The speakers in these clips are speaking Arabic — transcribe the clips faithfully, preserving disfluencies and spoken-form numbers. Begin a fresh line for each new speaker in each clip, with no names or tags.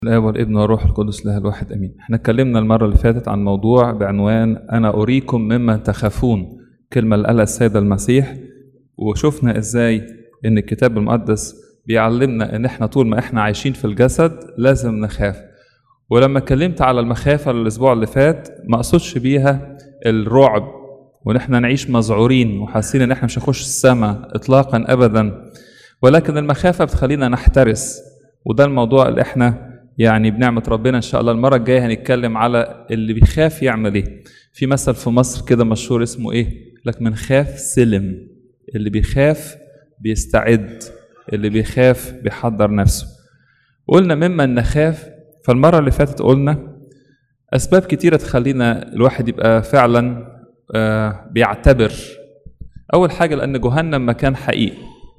الآب والابن والروح القدس له الواحد امين. احنا اتكلمنا المره اللي فاتت عن موضوع بعنوان انا اريكم مما تخافون، كلمه اللي قالها السيد المسيح، وشفنا ازاي ان الكتاب المقدس بيعلمنا ان احنا طول ما احنا عايشين في الجسد لازم نخاف. ولما اتكلمت على المخافه الاسبوع اللي فات ما اقصدش بيها الرعب وان احنا نعيش مذعورين وحاسين ان احنا مش هنخش السماء اطلاقا ابدا، ولكن المخافه بتخلينا نحترس. وده الموضوع اللي احنا يعني بنعمة ربنا إن شاء الله المرة الجاية هنتكلم على اللي بيخاف يعمل إيه. في مثل في مصر كده مشهور اسمه إيه؟ لك من خاف سلم. اللي بيخاف بيستعد، اللي بيخاف بيحضر نفسه. قلنا مما نخاف، فالمرة اللي فاتت قلنا أسباب كتيرة تخلينا الواحد يبقى فعلا آه بيعتبر. أول حاجة لأن جهنم مكان حقيقي.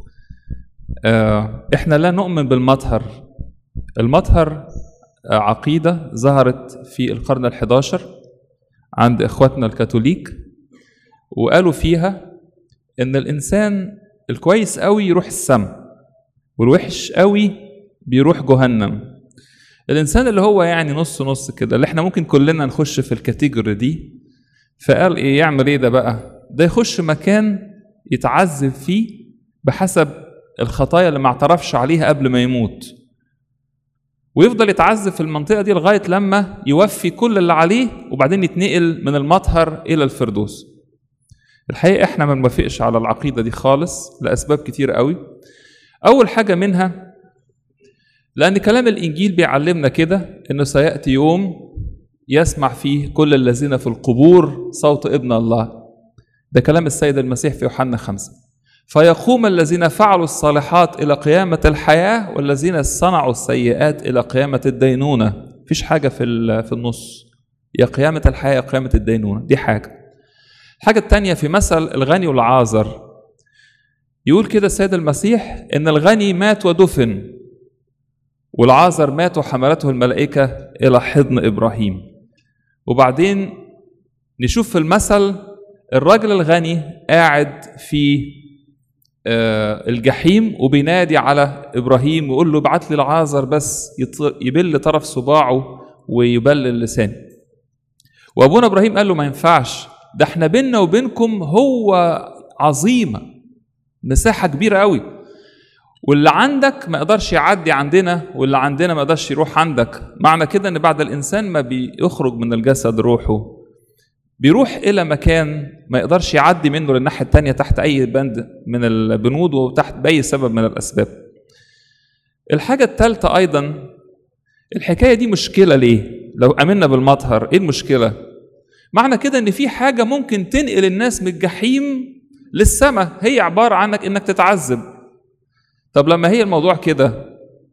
آه إحنا لا نؤمن بالمطهر. المطهر عقيدة ظهرت في القرن الحداشر عند إخواتنا الكاثوليك، وقالوا فيها إن الإنسان الكويس قوي يروح السماء والوحش قوي بيروح جهنم. الإنسان اللي هو يعني نص نص كده اللي احنا ممكن كلنا نخش في الكاتيجوري دي، فقال إيه يعمل إيه ده بقى؟ ده يخش مكان يتعذب فيه بحسب الخطايا اللي ما اعترفش عليها قبل ما يموت، ويفضل يتعذب في المنطقة دي لغاية لما يوفي كل اللي عليه وبعدين يتنقل من المطهر إلى الفردوس. الحقيقة احنا ما نوافقش على العقيدة دي خالص لأسباب كتير قوي. أول حاجة منها لأن كلام الإنجيل بيعلمنا كده إنه سيأتي يوم يسمع فيه كل الذين في القبور صوت ابن الله. ده كلام السيد المسيح في يوحنا خمسة. فيقوم الذين فعلوا الصالحات إلى قيامة الحياة والذين صنعوا السيئات إلى قيامة الدينونة. مفيش حاجة في في النص، يا قيامة الحياة يا قيامة الدينونة. دي حاجة. الحاجة التانية في مثل الغني والعازر، يقول كده السيد المسيح إن الغني مات ودفن والعازر مات وحملته الملائكة إلى حضن إبراهيم. وبعدين نشوف في المثل الراجل الغني قاعد في الجحيم وبينادي على إبراهيم ويقول له ابعت لي العازر بس يبل طرف صباعه ويبلل لسانه. وأبونا إبراهيم قال له ما ينفعش، ده احنا بيننا وبينكم هو عظيمة، مساحة كبيرة قوي، واللي عندك ما يقدرش يعدي عندنا واللي عندنا ما يقدرش يروح عندك. معنى كده ان بعد الإنسان ما بيخرج من الجسد روحه بيروح إلى مكان ما يقدرش يعدي منه للناحية التانية تحت أي بند من البنود وتحت بأي سبب من الأسباب. الحاجة الثالثة أيضا الحكاية دي مشكلة. ليه؟ لو أمنا بالمطهر إيه المشكلة؟ معنى كده إن في حاجة ممكن تنقل الناس من الجحيم للسماء، هي عبارة عنك إنك تتعذب. طب لما هي الموضوع كده،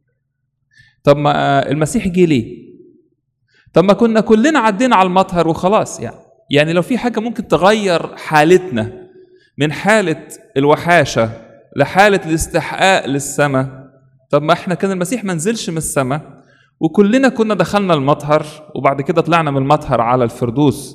طب ما المسيح جه ليه؟ طب ما كنا كلنا عدينا على المطهر وخلاص. يعني يعني لو في حاجة ممكن تغير حالتنا من حالة الوحاشة لحالة الاستحقاق للسماء، طب ما احنا كان المسيح منزلش من السماء وكلنا كنا دخلنا المطهر وبعد كده طلعنا من المطهر على الفردوس.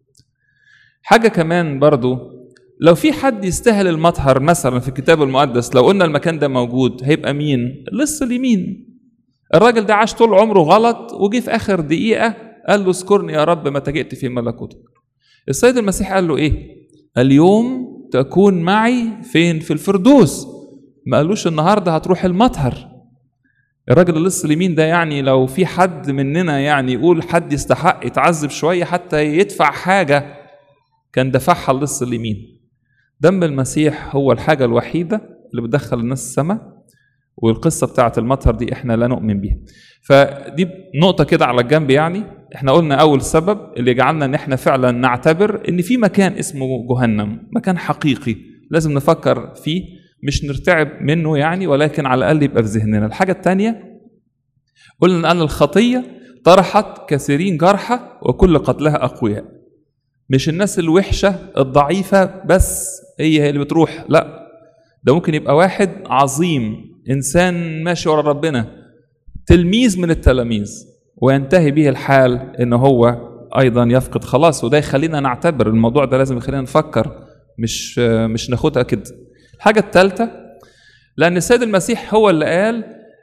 حاجة كمان برضو، لو في حد يستاهل المطهر مثلا في الكتاب المقدس، لو قلنا المكان ده موجود هيبقى مين؟ لص اليمين. الراجل ده عاش طول عمره غلط وجي في آخر دقيقة قال له اذكرني يا رب متى جئت في ملكوتك. السيد المسيح قال له ايه؟ اليوم تكون معي فين؟ في الفردوس. ما قالوش النهارده هتروح المطهر. الراجل اللص اليمين ده يعني لو في حد مننا يعني يقول حد يستحق يتعذب شويه حتى يدفع حاجه كان دفعها اللص اليمين. دم المسيح هو الحاجه الوحيده اللي بتدخل الناس السماء، والقصه بتاعه المطهر دي احنا لا نؤمن بيها. فدي نقطه كده على الجنب. يعني احنا قلنا اول سبب اللي جعلنا ان احنا فعلا نعتبر ان في مكان اسمه جهنم، مكان حقيقي لازم نفكر فيه، مش نرتعب منه يعني، ولكن على الاقل يبقى في ذهننا. الحاجه الثانيه قلنا ان الخطيه طرحت كثيرين جرحى وكل قتلها اقوياء. مش الناس الوحشه الضعيفه بس هي اللي بتروح، لا، ده ممكن يبقى واحد عظيم، انسان ماشي ورا ربنا، تلميذ من التلاميذ، وينتهي به الحال ان هو ايضا يفقد خلاص. وده يخلينا نعتبر الموضوع ده، لازم يخلينا نفكر، مش مش ناخدها كده. الحاجه الثالثه لان السيد المسيح هو اللي قال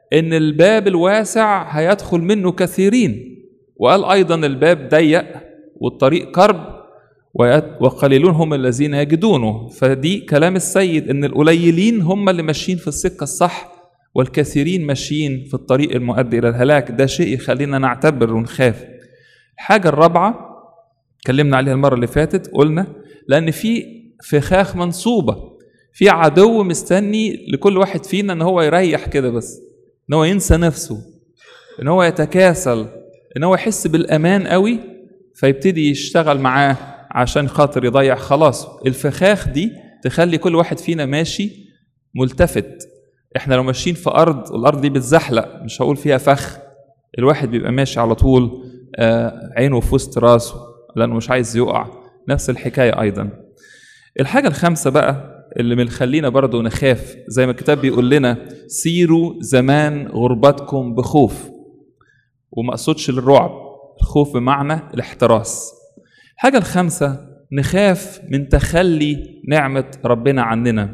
إن الباب الواسع هيدخل منه كثيرين، وقال أيضا الباب ضيق والطريق كرب وقليلون هم الذين يجدونه. فدي كلام السيد إن القليلين هم اللي ماشيين في السكة الصح والكثيرين ماشيين في الطريق المؤدي إلى الهلاك. ده شيء يخلينا نعتبر ونخاف. الحاجة الرابعة اتكلمنا عليها المرة اللي فاتت، قلنا لأن في فخاخ منصوبة، في عدو مستني لكل واحد فينا إن هو يريح كده، بس إن هو ينسى نفسه، إن هو يتكاسل، إن هو يحس بالأمان قوي فيبتدي يشتغل معاه عشان خاطر يضيع خلاص. الفخاخ دي تخلي كل واحد فينا ماشي ملتفت. احنا لو ماشيين في أرض والأرض دي بتزحلق، مش هقول فيها فخ، الواحد بيبقى ماشي على طول آه عينه في وسط راسه لأنه مش عايز يقع. نفس الحكاية أيضا. الحاجة الخامسة بقى اللي بنخلينا برضو نخاف، زي ما الكتاب بيقول لنا سيروا زمان غربتكم بخوف، وما أقصدش للرعب، الخوف بمعنى الاحتراس. الحاجة الخامسة نخاف من تخلي نعمة ربنا عننا.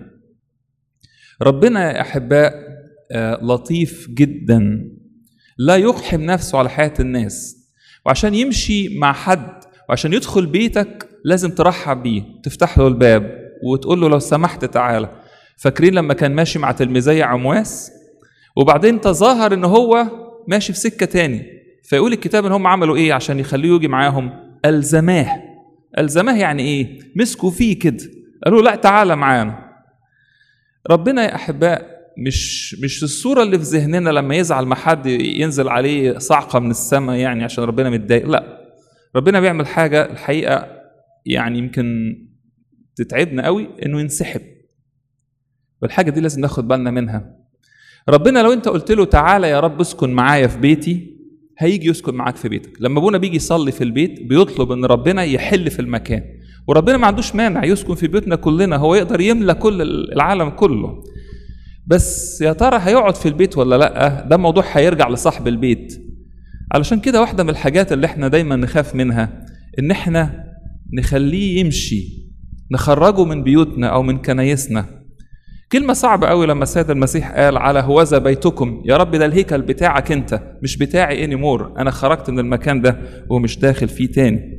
ربنا يا أحباء لطيف جدا، لا يقحم نفسه على حياة الناس، وعشان يمشي مع حد وعشان يدخل بيتك لازم ترحب بيه، تفتح له الباب وتقول له لو سمحت تعالى. فاكرين لما كان ماشي مع تلميذي عمواس وبعدين تظاهر ان هو ماشي في سكة تاني، فيقول الكتاب ان هم عملوا ايه عشان يخليه يجي معاهم؟ ألزماه. ألزماه يعني ايه؟ مسكوا فيه كده، قالوا لا تعالى معانا. ربنا يا أحباء مش مش الصورة اللي في ذهننا لما يزعل ما حد ينزل عليه صعقة من السماء يعني عشان ربنا متضايق، لا. ربنا بيعمل حاجة الحقيقة يعني يمكن تتعبنا قوي، انه ينسحب، والحاجة دي لازم ناخد بالنا منها. ربنا لو انت قلت له تعالى يا رب اسكن معايا في بيتي، هيجي يسكن معاك في بيتك. لما ابونا بيجي يصلي في البيت بيطلب ان ربنا يحل في المكان، وربنا ما عندوش مانع يسكن في بيوتنا كلنا، هو يقدر يملى كل العالم كله. بس يا ترى هيقعد في البيت ولا لا؟ ده موضوع هيرجع لصاحب البيت. علشان كده واحدة من الحاجات اللي احنا دايما نخاف منها ان احنا نخليه يمشي، نخرجه من بيوتنا او من كنايسنا. كلمة صعبة قوي لما السيد المسيح قال على هوذا بيتكم، يا رب ده الهيكل بتاعك انت، مش بتاعي اني مور، انا خرجت من المكان ده ومش داخل فيه تاني.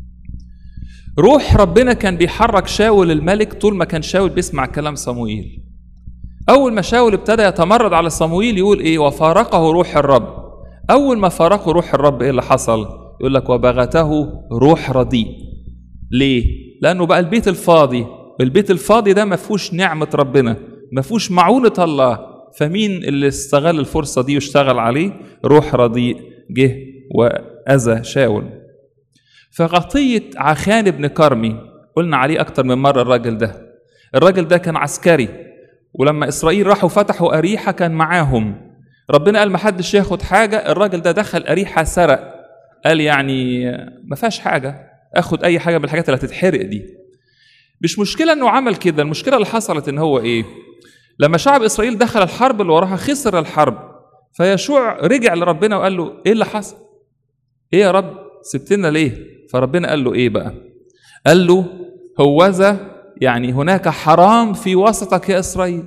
روح ربنا كان بيحرك شاول الملك طول ما كان شاول بيسمع كلام صموئيل. اول ما شاول ابتدى يتمرد على صموئيل يقول ايه؟ وفارقه روح الرب. اول ما فارقه روح الرب ايه اللي حصل؟ يقول لك وبغته روح رديء. ليه؟ لانه بقى البيت الفاضي، البيت الفاضي ده ما فيهوش نعمة ربنا، ما فيهوش معونة الله. فمين اللي استغل الفرصة دي واشتغل عليه؟ روح رديء جه وأذى شاول. فغطية عخان بن كرمي قلنا عليه أكتر من مرة. الراجل ده الراجل ده كان عسكري، ولما إسرائيل راحوا فتحوا أريحة كان معاهم. ربنا قال ما حدش ياخد حاجة، الراجل ده دخل أريحة سرق، قال يعني ما فيهاش حاجة، أخد أي حاجة من الحاجات اللي هتتحرق دي. مش مشكلة أنه عمل كده، المشكلة اللي حصلت إن هو إيه؟ لما شعب إسرائيل دخل الحرب اللي وراها خسر الحرب، فيشوع رجع لربنا وقال له إيه اللي حصل؟ إيه يا رب سبتنا ليه؟ فربنا قال له إيه بقى؟ قال له هوذا يعني هناك حرام في وسطك يا إسرائيل،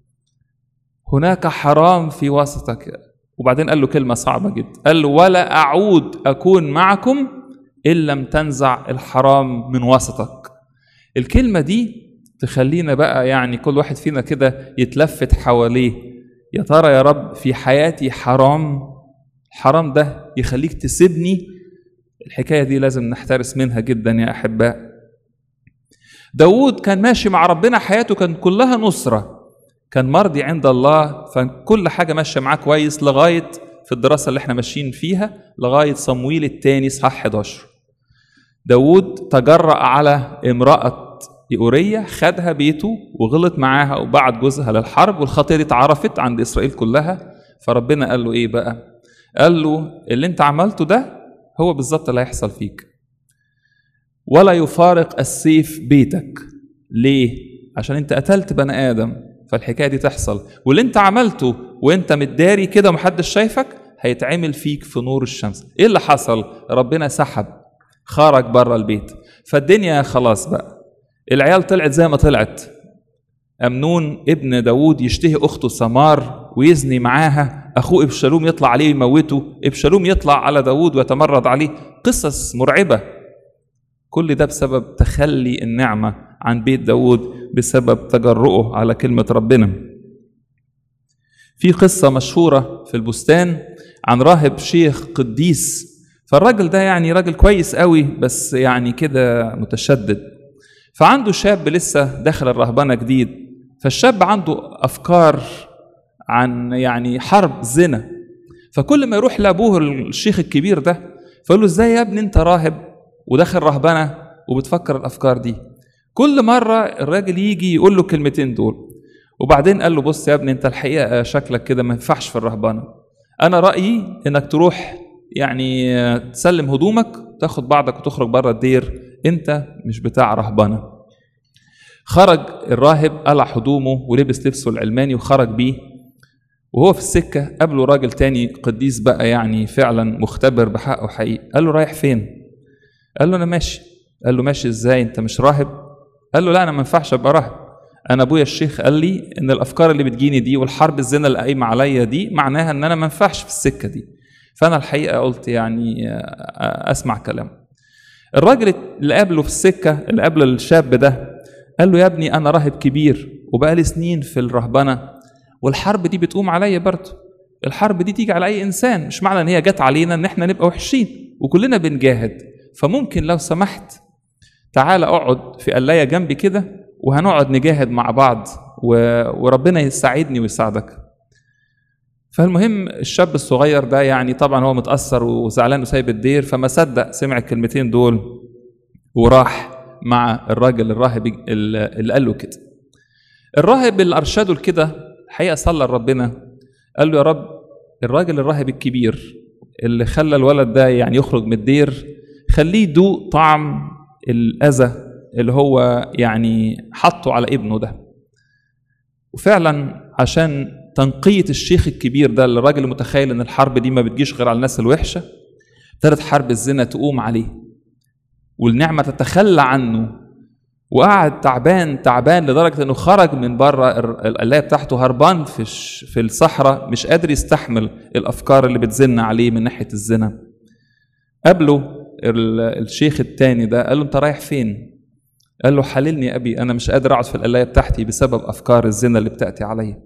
هناك حرام في وسطك. وبعدين قال له كلمة صعبة جدا، قال له ولا أعود أكون معكم إن لم تنزع الحرام من وسطك. الكلمة دي تخلينا بقى يعني كل واحد فينا كده يتلفت حواليه، يا ترى يا رب في حياتي حرام، الحرام ده يخليك تسيبني؟ الحكاية دي لازم نحترس منها جدا يا أحباء. داود كان ماشي مع ربنا، حياته كان كلها نصرة، كان مرضي عند الله، فكل حاجة ماشية معاه كويس لغاية في الدراسة اللي احنا ماشيين فيها لغاية صمويل الثاني صح إحدى عشر. داود تجرأ على امرأة أورية، خدها بيته وغلط معاها وبعت جوزها للحرب، والخطية دي اتعرفت عند إسرائيل كلها. فربنا قال له إيه بقى؟ قال له اللي انت عملته ده هو بالظبط اللي هيحصل فيك، ولا يفارق السيف بيتك. ليه؟ عشان انت قتلت بني آدم، فالحكاية دي تحصل، واللي انت عملته وانت متداري كده ومحدش شايفك هيتعمل فيك في نور الشمس. ايه اللي حصل؟ ربنا سحب، خرج بره البيت. فالدنيا خلاص بقى، العيال طلعت زي ما طلعت. أمنون ابن داود يشتهي أخته سمار ويزني معاها، أخوه إبشالوم يطلع عليه يموته، إبشالوم يطلع على داود ويتمرد عليه. قصص مرعبة. كل ده بسبب تخلي النعمة عن بيت داود، بسبب تجرؤه على كلمة ربنا. في قصة مشهورة في البستان عن راهب شيخ قديس، فالراجل ده يعني راجل كويس قوي بس يعني كده متشدد، فعنده شاب لسه داخل الرهبنة جديد، فالشاب عنده أفكار عن يعني حرب زنا، فكل ما يروح لأبوه الشيخ الكبير ده فقال له ازاي يا ابني انت راهب وداخل رهبنة وبتفكر الأفكار دي؟ كل مرة الراجل يجي يقول له كلمتين دول، وبعدين قال له بص يا ابني انت الحقيقة شكلك كده ما ينفعش في الرهبنة، انا رأيي انك تروح يعني تسلم هدومك تاخد بعضك وتخرج بره الدير، انت مش بتاع رهبنة. خرج الراهب قلع هدومه ولبس لبسه العلماني وخرج بيه، وهو في السكة قابله راجل تاني قديس بقى يعني فعلا مختبر بحقه حقيقي. قال له رايح فين؟ قال له انا ماشي. قال له ماشي ازاي انت مش راهب؟ قال له لا انا ما ينفعش ابقى راهب، انا ابويا الشيخ قال لي ان الافكار اللي بتجيني دي والحرب الزنا اللي قايمه عليا دي معناها ان انا ما ينفعش في السكه دي، فانا الحقيقه قلت يعني اسمع كلامه. الراجل اللي قابله في السكه اللي قابل الشاب ده قال له يا ابني انا راهب كبير وبقالي سنين في الرهبنه، والحرب دي بتقوم عليا برضه، الحرب دي تيجي على اي انسان، مش معنى ان هي جت علينا ان احنا نبقى وحشين، وكلنا بنجاهد، فممكن لو سمحت تعال اقعد في قلايه جنبي كده وهنقعد نجاهد مع بعض وربنا يساعدني ويساعدك. فالمهم الشاب الصغير ده يعني طبعا هو متأثر وزعلان وسايب الدير، فما صدق سمع الكلمتين دول وراح مع الراجل الراهب اللي قال له كده. الراهب اللي أرشده لكده الحقيقة صلى لربنا، قال له يا رب الراجل الراهب الكبير اللي خلى الولد ده يعني يخرج من الدير خليه يدوق طعم الأذى اللي هو يعني حطه على ابنه ده. وفعلا عشان تنقية الشيخ الكبير ده اللي الراجل متخيل ان الحرب دي ما بتجيش غير على الناس الوحشة، ابتدت حرب الزنا تقوم عليه والنعمة تتخلى عنه، وقعد تعبان تعبان لدرجة انه خرج من بره القلاية بتاعته هربان في في الصحراء، مش قادر يستحمل الافكار اللي بتزن عليه من ناحية الزنا. قابله الشيخ التاني ده قال له انت رايح فين؟ قال له حللني يا ابي، انا مش قادر اقعد في القلاية بتاعتي بسبب افكار الزنا اللي بتأتي عليا.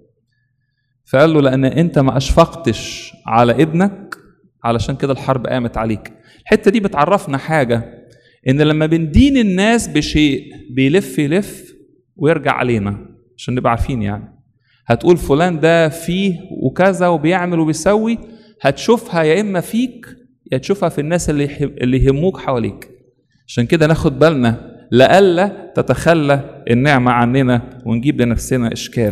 فقال له لان انت ما اشفقتش على ابنك علشان كده الحرب قامت عليك. الحتة دي بتعرفنا حاجة، ان لما بندين الناس بشيء بيلف يلف ويرجع علينا، عشان نبقى عارفين يعني هتقول فلان ده فيه وكذا وبيعمل وبيسوي، هتشوفها يا اما فيك يا تشوفها في الناس اللي اللي يهموك حواليك. عشان كده ناخد بالنا لألا تتخلى النعمة عننا ونجيب لنفسنا إشكال.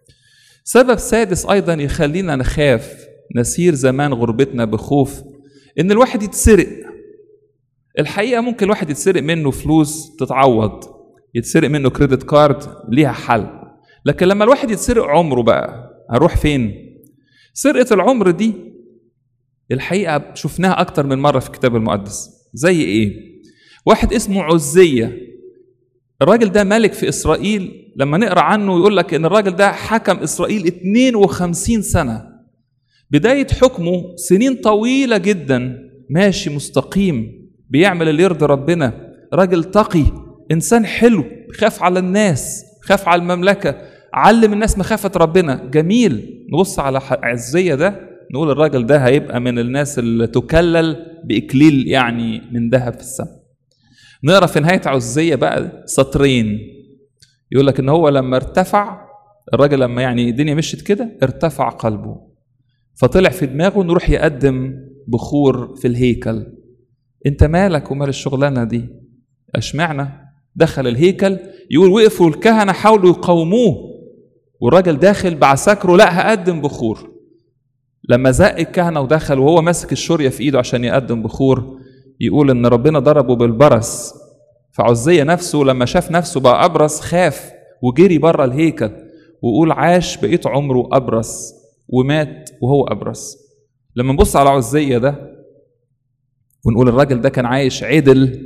سبب سادس أيضا يخلينا نخاف نسير زمان غربتنا بخوف، إن الواحد يتسرق. الحقيقة ممكن الواحد يتسرق منه فلوس تتعوض، يتسرق منه كريدت كارد ليها حل، لكن لما الواحد يتسرق عمره بقى هروح فين؟ سرقة العمر دي الحقيقة شفناها أكتر من مرة في الكتاب المقدس. زي إيه؟ واحد اسمه عزية، الراجل ده ملك في إسرائيل، لما نقرأ عنه يقول لك إن الراجل ده حكم إسرائيل اثنين وخمسين سنة. بداية حكمه سنين طويلة جدا ماشي مستقيم بيعمل اللي يرضي ربنا، راجل تقي، إنسان حلو، خاف على الناس، خاف على المملكة، علم الناس مخافة ربنا. جميل. نبص على عزية ده نقول الراجل ده هيبقى من الناس اللي تكلل بإكليل يعني من ذهب في السماء. نقرأ في نهاية عزية بقى سطرين يقول لك إن هو لما ارتفع الراجل، لما يعني الدنيا مشت كده ارتفع قلبه، فطلع في دماغه نروح يقدم بخور في الهيكل. انت مالك ومال الشغلانة دي؟ اشمعنى؟ دخل الهيكل يقول وقفوا الكهنة حاولوا يقاوموه، والراجل داخل بعساكره لا هقدم بخور. لما زق الكهنة ودخل وهو ماسك الشورية في ايده عشان يقدم بخور، يقول ان ربنا ضربه بالبرص. فعزية نفسه لما شاف نفسه بقى أبرص خاف وجري بره الهيكل، ويقول عاش بقيت عمره أبرص ومات وهو أبرص. لما نبص على عزية ده ونقول الراجل ده كان عايش عدل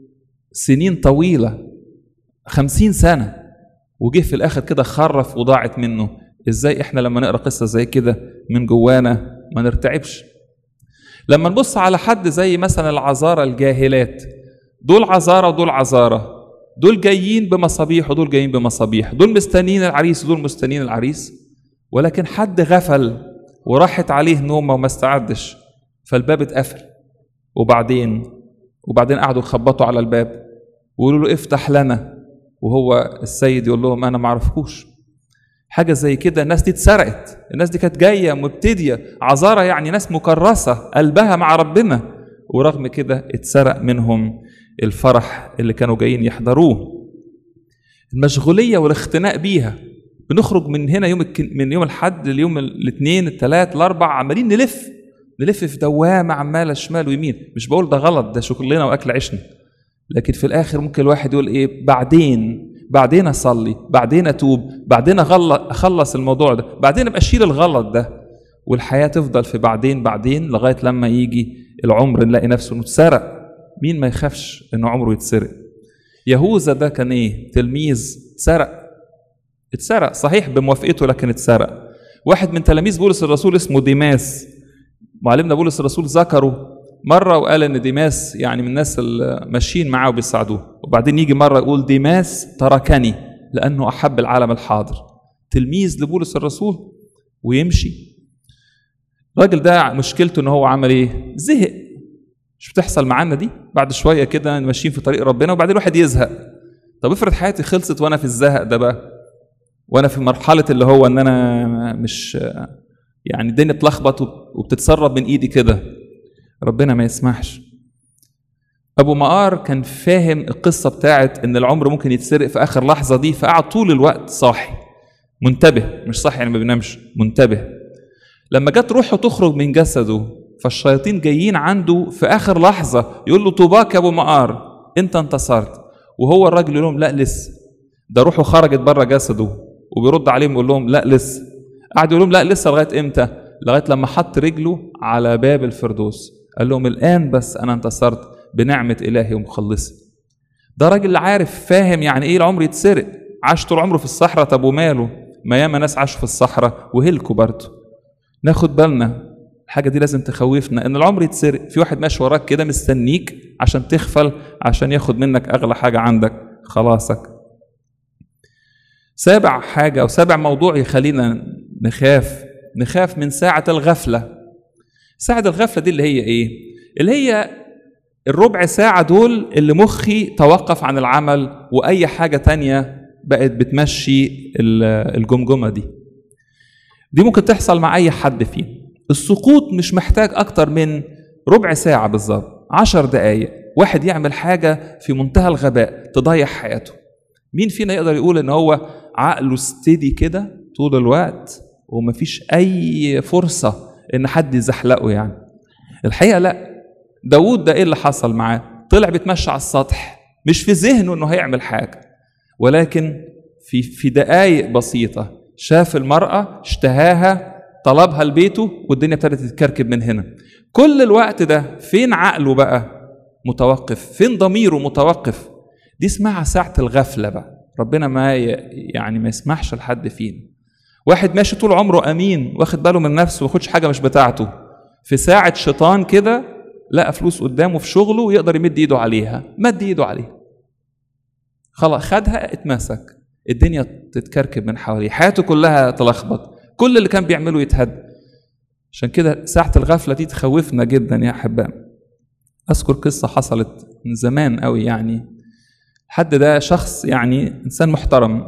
سنين طويلة خمسين سنة، وجه في الآخر كده خرف وضاعت منه ازاي احنا لما نقرا قصه زي كده من جوانا ما نرتعبش؟ لما نبص على حد زي مثلا العذارى الجاهلات، دول عذارى ودول عذارى، دول جايين بمصابيح ودول جايين بمصابيح، دول مستنيين العريس ودول مستنيين العريس، ولكن حد غفل وراحت عليه نومه وما استعدش فالباب اتقفل. وبعدين وبعدين قعدوا يخبطوا على الباب ويقولوا له افتح لنا، وهو السيد يقول لهم انا ما اعرفكوش. حاجه زي كده. الناس دي اتسرقت، الناس دي كانت جايه مبتديه، عذارى يعني ناس مكرسه قلبها مع ربنا، ورغم كده اتسرق منهم الفرح اللي كانوا جايين يحضروه. المشغوليه والاختناق بيها. بنخرج من هنا يوم الك... من يوم الحد ليوم الاثنين الثلاث الاربع عمالين نلف نلف في دوامه عماله شمال ويمين. مش بقول ده غلط، ده شغلنا واكل عيشنا، لكن في الاخر ممكن الواحد يقول ايه بعدين بعدين اصلي، بعدين اتوب، بعدين اخلص الموضوع ده، بعدين ابقى اشيل الغلط ده، والحياه تفضل في بعدين بعدين لغايه لما يجي العمر نلاقي نفسه متسرق. مين ما يخافش انه عمره يتسرق؟ يهوذا ده كان ايه؟ تلميذ اتسرق اتسرق صحيح بموافقته لكن اتسرق. واحد من تلاميذ بولس الرسول اسمه ديماس، معلمنا بولس الرسول ذكره مره وقال ان ديماس يعني من الناس اللي ماشيين معاه وبيساعدوه، وبعدين يجي مره يقول ديماس تركني لانه احب العالم الحاضر. تلميذ لبولس الرسول ويمشي. الراجل ده مشكلته ان هو عمل ايه؟ زهق. مش بتحصل معانا دي؟ بعد شويه كده ماشيين في طريق ربنا وبعدين الواحد يزهق. طب افرض حياتي خلصت وانا في الزهق ده بقى، وانا في مرحله اللي هو ان انا مش يعني الدنيا اتلخبط وبتتسرب من ايدي كده. ربنا ما يسمحش. ابو مقار كان فاهم القصه بتاعت ان العمر ممكن يتسرق في اخر لحظه دي، فقعد طول الوقت صاحي منتبه، مش صاحي يعني ما بينامش، منتبه. لما جت روحه تخرج من جسده فالشياطين جايين عنده في اخر لحظه يقول له طوباك يا ابو مقار انت انتصرت، وهو الراجل يقول لهم لا لسه، ده روحه خرجت بره جسده، وبيرد عليهم يقول لهم لا لسه. قعد يقول لهم لا لسه لغايه امتى؟ لغايه لما حط رجله على باب الفردوس، قال لهم الان بس انا انتصرت بنعمه الهي ومخلصي. ده راجل عارف فاهم يعني ايه العمر يتسرق. عاش طول عمره في الصحراء، طب وماله؟ ما ياما ناس عاشوا في الصحراء وهلكوا برضه. ناخد بالنا الحاجه دي لازم تخوفنا، ان العمر يتسرق. في واحد ماشي وراك كده مستنيك عشان تغفل، عشان ياخد منك اغلى حاجه عندك، خلاصك. سابع حاجه او سابع موضوع يخلينا نخاف نخاف من ساعه الغفله. ساعه الغفله دي اللي هي ايه؟ اللي هي الربع ساعه دول اللي مخي توقف عن العمل واي حاجه تانية بقت بتمشي الجمجمه دي. دي ممكن تحصل مع اي حد فينا. السقوط مش محتاج اكتر من ربع ساعه بالظبط، عشر دقايق، واحد يعمل حاجه في منتهى الغباء تضيع حياته. مين فينا يقدر يقول ان هو عقله استدي كده طول الوقت ومفيش اي فرصه ان حد يزحلقه؟ يعني الحقيقه لا. داود ده ايه اللي حصل معاه؟ طلع بيتمشى على السطح، مش في ذهنه انه هيعمل حاجه، ولكن في في دقائق بسيطه شاف المراه، اشتهاها، طلبها لبيته، والدنيا ابتدت تتكركب من هنا. كل الوقت ده فين عقله بقى متوقف؟ فين ضميره متوقف؟ دي اسمها ساعه الغفله بقى. ربنا ما يعني ما يسمحش لحد فينا. واحد ماشي طول عمره امين، واخد باله من نفسه، واخدش حاجه مش بتاعته، في ساعه شيطان كده لقى فلوس قدامه في شغله يقدر يمد ايده عليها، مد ايده عليها، خلاص خدها، اتمسك، الدنيا تتكركب من حواليه، حياته كلها تلخبط، كل اللي كان بيعمله يتهد. عشان كده ساعه الغفله دي تخوفنا جدا يا احبائي. اذكر قصه حصلت من زمان قوي. يعني حد ده شخص يعني انسان محترم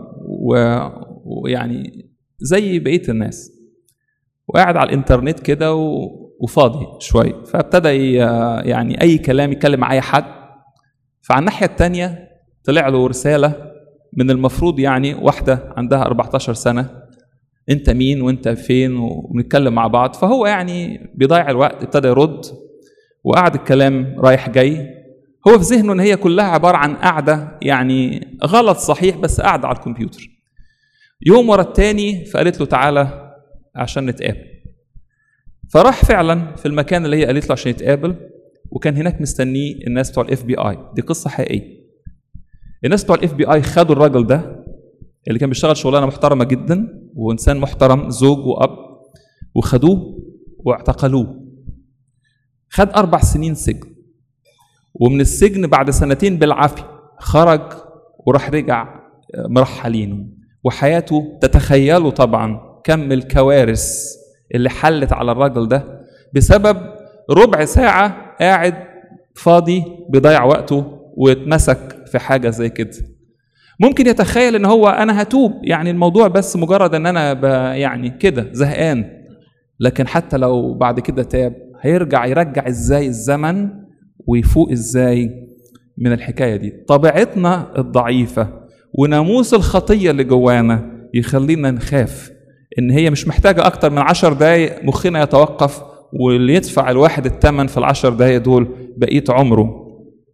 ويعني زي بقيه الناس، وقاعد على الانترنت كده وفاضي شويه، فابتدى يعني اي كلام يتكلم مع اي حد. فعلى الناحيه الثانيه طلع له رساله من المفروض يعني واحده عندها أربعتاشر سنه، انت مين وانت فين، ونتكلم مع بعض. فهو يعني بيضيع الوقت، ابتدى يرد وقعد الكلام رايح جاي. هو في ذهنه ان هي كلها عباره عن قعده يعني غلط صحيح، بس قاعده على الكمبيوتر. يوم ورا التاني فقالت له تعالى عشان نتقابل. فراح فعلا في المكان اللي هي قالت له عشان يتقابل، وكان هناك مستنيه الناس بتوع الاف بي اي. دي قصه حقيقيه. الناس بتوع الاف بي اي خدوا الراجل ده اللي كان بيشتغل شغلانه محترمه جدا وانسان محترم زوج واب، وخدوه واعتقلوه. خد اربع سنين سجن، ومن السجن بعد سنتين بالعافيه خرج وراح رجع مرحلينه، وحياته تتخيلوا طبعا كم الكوارث اللي حلت على الراجل ده بسبب ربع ساعه قاعد فاضي بيضيع وقته واتمسك في حاجه زي كده. ممكن يتخيل ان هو انا هتوب، يعني الموضوع بس مجرد ان انا يعني كده زهقان، لكن حتى لو بعد كده تاب هيرجع يرجع ازاي الزمن ويفوق ازاي من الحكايه دي. طبيعتنا الضعيفه وناموس الخطيه اللي جوانا يخلينا نخاف ان هي مش محتاجه اكتر من عشر دقايق مخنا يتوقف، واللي يدفع الواحد الثمن في العشر دقايق دول بقيه عمره.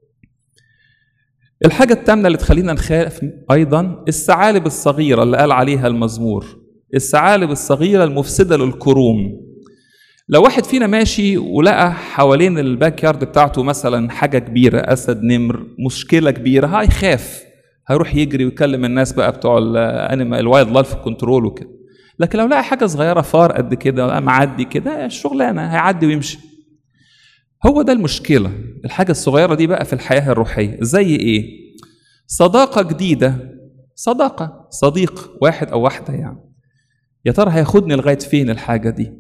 الحاجة الثامنة اللي تخلينا نخاف أيضا الثعالب الصغيرة اللي قال عليها المزمور، الثعالب الصغيرة المفسدة للكروم. لو واحد فينا ماشي ولقى حوالين الباك يارد بتاعته مثلا حاجة كبيرة، أسد، نمر، مشكلة كبيرة، هيخاف، هيروح يجري ويكلم الناس بقى بتوع الوايلد لايف كنترول وكده. لكن لو لقى حاجة صغيرة فار قد كده معدي كده، الشغلانة هيعدي ويمشي. هو ده المشكلة، الحاجة الصغيرة دي بقى في الحياة الروحية. زي ايه؟ صداقة جديدة، صداقة صديق واحد او واحدة، يعني يا ترى هياخدني لغاية فين الحاجة دي؟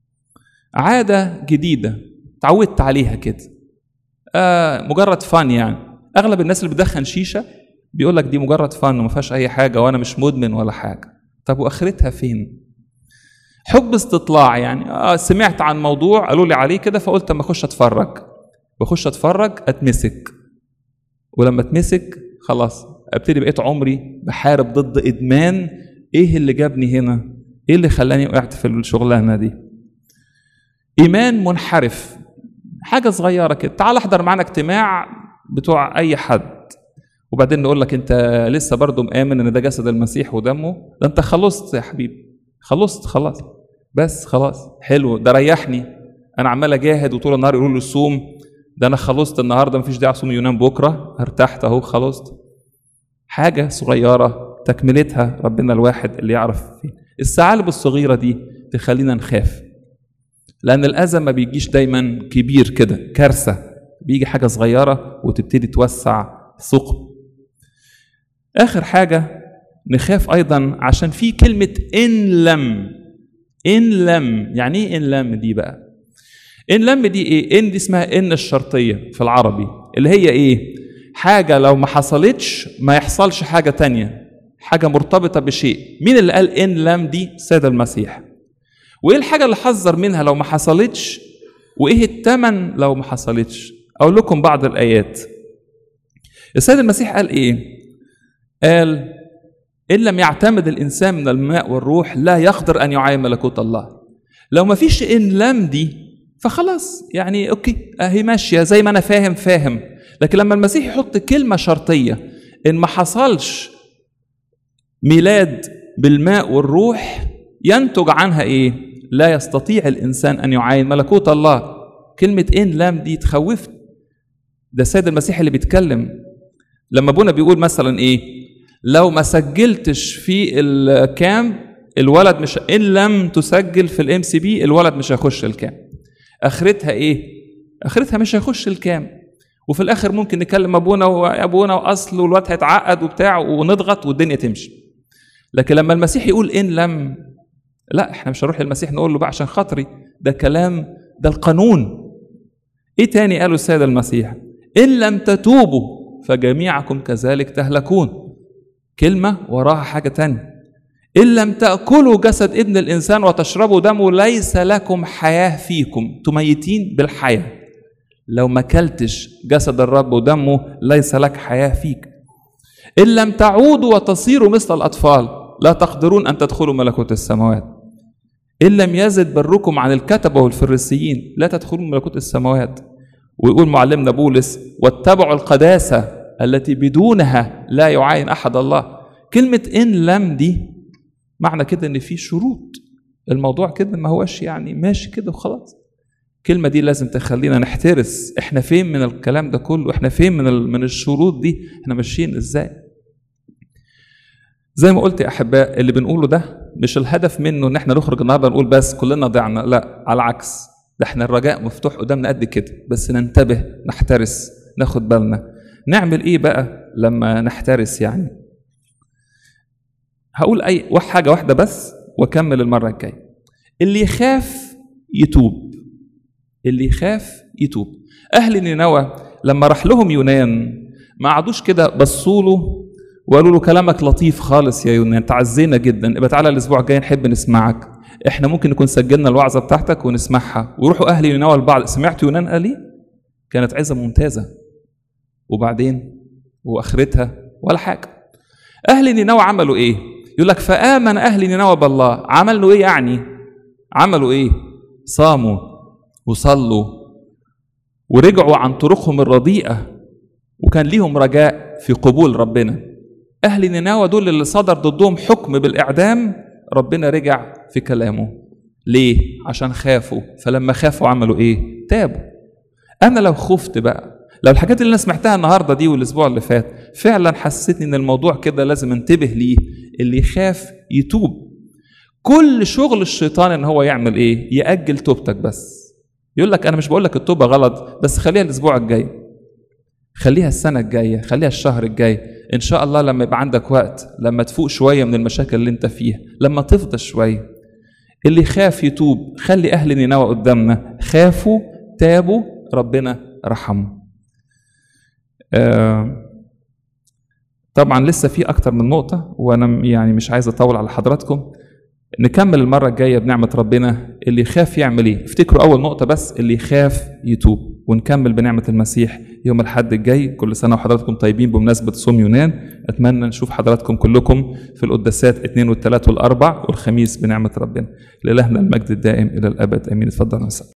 عادة جديدة تعودت عليها كده، آه مجرد فن. يعني اغلب الناس اللي بتدخن شيشة بيقولك دي مجرد فن وما فيهاش اي حاجة وانا مش مدمن ولا حاجة. طب واخرتها فين؟ حب استطلاع، يعني آه سمعت عن موضوع قالوا لي عليه كده فقلت اما اخش اتفرج، بخش اتفرج اتمسك، ولما اتمسك خلاص ابتدي بقيت عمري بحارب ضد ادمان. ايه اللي جابني هنا؟ ايه اللي خلاني وقعت في الشغلانه دي؟ ايمان منحرف، حاجه صغيره كده. تعال احضر معانا اجتماع بتوع اي حد وبعدين نقول لك انت لسه برضه مآمن ان ده جسد المسيح ودمه؟ ده انت خلصت يا حبيبي، خلصت خلاص، بس خلاص حلو ده ريحني. انا عمال اجاهد وطول النهار يقولوا لي صوم، ده انا خلصت النهارده مفيش داعي اصوم يونان بكره، ارتحت اهو خلصت. حاجه صغيره تكملتها ربنا الواحد اللي يعرف فيه. الثعالب الصغيره دي تخلينا نخاف، لان الاذى ما بيجيش دايما كبير كده كارثه، بيجي حاجه صغيره وتبتدي توسع ثقب. اخر حاجه نخاف ايضا عشان في كلمه ان لم. ان لم يعني ايه ان لم دي بقى؟ ان لم دي ايه؟ ان دي اسمها ان الشرطيه في العربي، اللي هي ايه؟ حاجه لو ما حصلتش ما يحصلش حاجه تانية، حاجه مرتبطه بشيء. مين اللي قال ان لم دي؟ السيد المسيح. وايه الحاجه اللي حذر منها لو ما حصلتش؟ وايه الثمن لو ما حصلتش؟ اقول لكم بعض الايات. السيد المسيح قال ايه؟ قال ان لم يعتمد الانسان من الماء والروح لا يقدر ان يعاين ملكوت الله. لو ما فيش ان لم دي فخلاص يعني اوكي اهي ماشيه زي ما انا فاهم فاهم. لكن لما المسيح يحط كلمه شرطيه ان ما حصلش ميلاد بالماء والروح ينتج عنها ايه؟ لا يستطيع الانسان ان يعاين ملكوت الله. كلمه ان لم دي تخوفت. ده السيد المسيح اللي بيتكلم. لما ابونا بيقول مثلا ايه؟ لو ما سجلتش في الكام الولد مش، ان لم تسجل في الام سي بي الولد مش هيخش الكام. اخرتها ايه؟ اخرتها مش هيخش الكام. وفي الاخر ممكن نكلم ابونا وابونا واصل والواد هيتعقد وبتاع ونضغط والدنيا تمشي. لكن لما المسيح يقول ان لم، لا احنا مش هنروح للمسيح نقول له بقى عشان خاطري، ده كلام، ده القانون. ايه تاني قاله السيد المسيح؟ ان لم تتوبوا فجميعكم كذلك تهلكون. كلمة وراها حاجة تانية. إن لم تأكلوا جسد ابن الإنسان وتشربوا دمه ليس لكم حياة فيكم. تميتين بالحياة. لو ما كلتش جسد الرب ودمه ليس لك حياة فيك. إن لم تعودوا وتصيروا مثل الأطفال لا تقدرون أن تدخلوا ملكوت السماوات. إن لم يزد بركم عن الكتبة والفريسيين لا تدخلوا ملكوت السماوات. ويقول معلمنا بولس واتبعوا القداسة التي بدونها لا يعاين أحد الله. كلمة إن لم دي معنى كده إن في شروط. الموضوع كده ما هوش يعني ماشي كده وخلاص. الكلمة دي لازم تخلينا نحترس. إحنا فين من الكلام ده كله؟ إحنا فين من من الشروط دي؟ إحنا ماشيين إزاي؟ زي ما قلت يا احباء، اللي بنقوله ده مش الهدف منه ان احنا نخرج النهارده نقول بس كلنا ضعنا، لا، على العكس، ده احنا الرجاء مفتوح قدامنا قد كده، بس ننتبه، نحترس، ناخد بالنا. نعمل ايه بقى لما نحترس؟ يعني هقول اي حاجه واحده بس واكمل المره الجايه. اللي يخاف يتوب، اللي يخاف يتوب. اهل نينوى لما راح لهم يونان ما قعدوش كده بصوا له وقالوا له كلامك لطيف خالص يا يونان، تعزينا جدا، ابقى تعالى الاسبوع الجاي نحب نسمعك، احنا ممكن نكون سجلنا الوعظه بتاعتك ونسمعها. ويروحوا اهل نينوى البعض، سمعت يونان قال ايه؟ كانت عظه ممتازه، وبعدين واخرتها ولا حاجه. اهل نينوى عملوا ايه؟ يقول لك فآمن اهل نينوى بالله. عملوا ايه يعني؟ عملوا ايه؟ صاموا وصلوا ورجعوا عن طرقهم الرديئه، وكان ليهم رجاء في قبول ربنا. اهل نينوى دول اللي صدر ضدهم حكم بالاعدام، ربنا رجع في كلامه. ليه؟ عشان خافوا. فلما خافوا عملوا ايه؟ تابوا. انا لو خفت بقى، لو الحاجات اللي انا سمعتها النهارده دي والاسبوع اللي فات فعلا حسيتني ان الموضوع كده لازم انتبه ليه، اللي يخاف يتوب. كل شغل الشيطان ان هو يعمل ايه؟ يأجل توبتك. بس يقول لك انا مش بقول لك التوبه غلط، بس خليها الاسبوع الجاي، خليها السنه الجايه، خليها الشهر الجاي، ان شاء الله لما يبقى عندك وقت، لما تفوق شويه من المشاكل اللي انت فيها، لما تفضى شويه. اللي خاف يتوب. خلي اهل نينوى قدامنا، خافوا، تابوا، ربنا رحمه. آه طبعا لسه في اكتر من نقطه، وانا يعني مش عايز اطول على حضراتكم. نكمل المره الجايه بنعمه ربنا. اللي يخاف يعمل ايه؟ افتكروا اول نقطه بس، اللي يخاف يتوب. ونكمل بنعمه المسيح يوم الاحد الجاي. كل سنه وحضراتكم طيبين بمناسبه صوم يونان. اتمنى نشوف حضراتكم كلكم في القداسات اثنين والثلاث والاربع والخميس بنعمه ربنا. لإلهنا المجد الدائم الى الابد امين. اتفضلوا.